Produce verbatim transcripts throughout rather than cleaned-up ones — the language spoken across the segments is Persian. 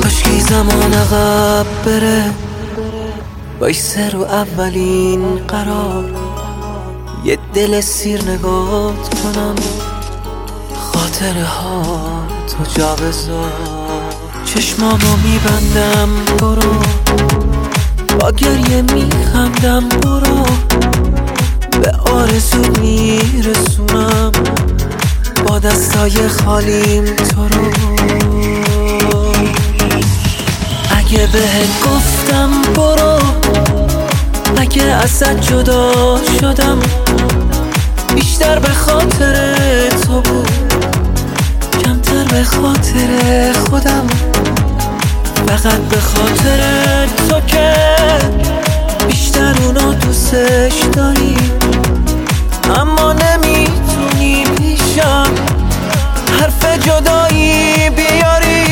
کاشکی زمان عقب بره، وایسه رو اولین قرار، یه دل سیر نگات کنم، خاطره ها تو جا بذار. چشمامو میبندم برو، با گریه میخندم برو، به آرزو میرسونم با دستای خالیم تو رو. اگه بهت گفتم برو، اگه ازت جدا شدم، بیشتر به خاطر تو بود، کمتر به خاطر خودم. فقط به خاطر تو که بیشتر اونو دوستش داری، اما نمیتونی پیشم حرف جدایی بیاری.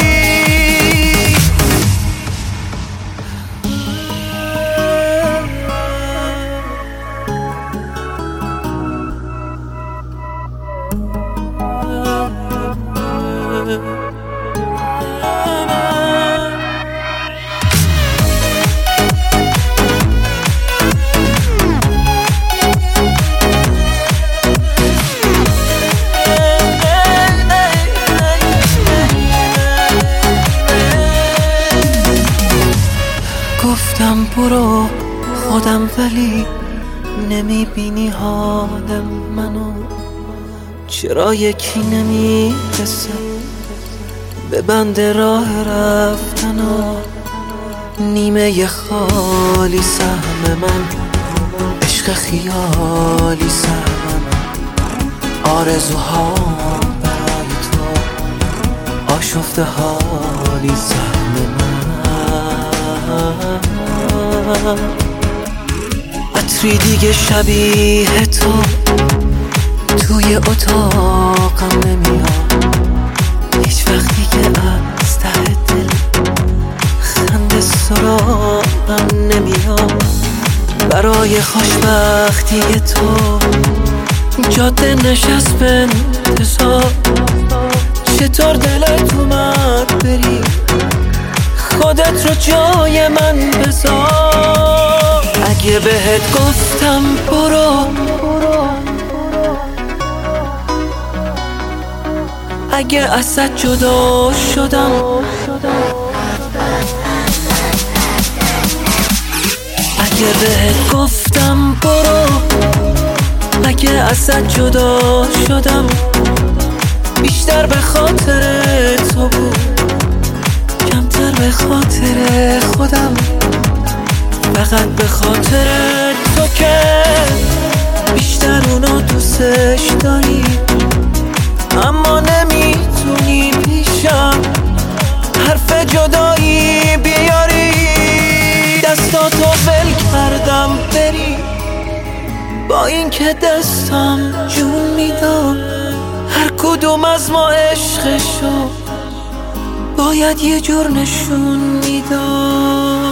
گفتم برو خودم، ولی نمیبینی حالم منو. چرا یکی نمیرسه به بند راه رفتنو؟ نیمه خالی سهم من، عشق خیالی سهم، آرزوها برای تو، آشفته حالی سهم من. عطری دیگه شبیه تو توی اتاقم نمیاد، هیچ وقتی که از ته دل خنده سراغم نمیاد. برای خوشبختی تو جاده نشست به انتظار، چطور دلت اومد بری، خودت رو جای من بذار. اگه بهت گفتم برو، اگه ازت جدا شدم، اگه بهت گفتم برو، اگه ازت جدا شدم، بیشتر به خاطر تو بود، کمتر به خاطر خودم. فقط به خاطر تو که بیشتر اونو دوستش داری، اما نمیتونی پیشم حرف جدایی بیاری. دستاتو ول کردم بری، با این که دستم جون میدم، هر کدوم از ما عشقشو باید یه جور نشون میدم.